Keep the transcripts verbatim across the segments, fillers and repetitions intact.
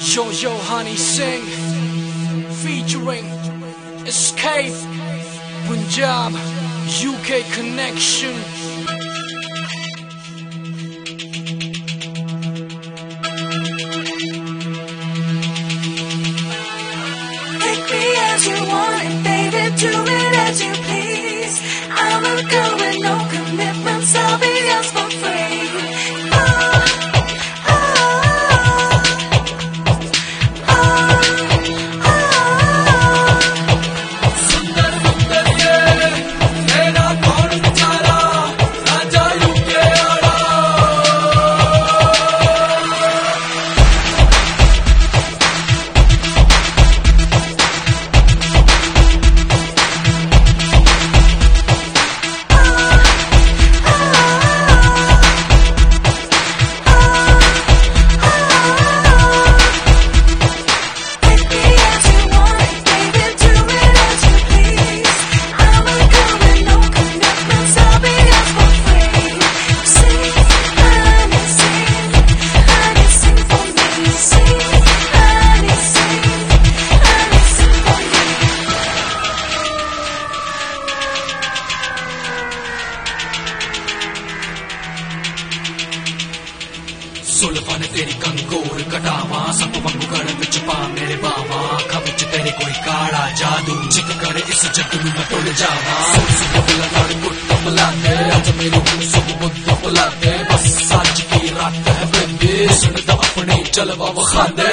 Yo Yo Honey Singh featuring Escape Punjab U K Connection. Take me as you want it, baby, do it as you please. I'm a girl with no commitments, I'll be yours for free. Oh, oh, oh, oh. सुंदर सुंदर ये तेरा कौन बेचारा राजा UK आड़ा सुल्फा ने तेरी कंगोर कटावा सब वांगू गड़ विच पा मेरे बावा अखा विच तेरे कोई काला जादू चिक करे इस जग नूं मैं टुट जावा सुन बुला नाल गुट्ट बुलाते अज मेरे हुण सब बुद्ध बुलाते बस सच की रात है बेबी सुन दा अपनी जलवा वखा दे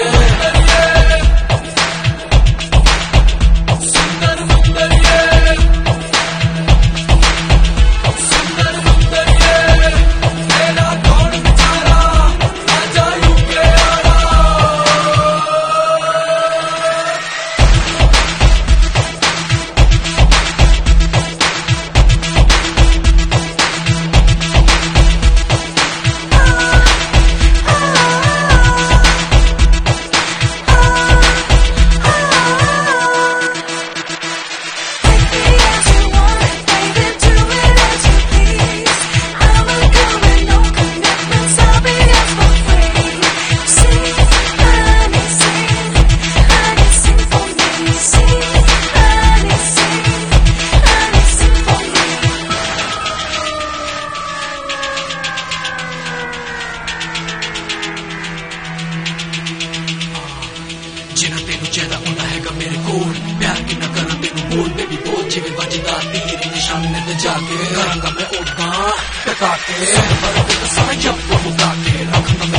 सुंदर सुंदर ये सुंदर सुंदर ये तेरा कौन बेचारा राजा यूके आड़ा जिन्ना तेनू चाहिदा होना हैगा मेरे कोल प्यार की ना करा तेनू बोल बेबी बोल जिवें वजदा तीर निशाने ते जाके करांगा मैं ओदा टका के सब पर ते सारा जब मुका के रखना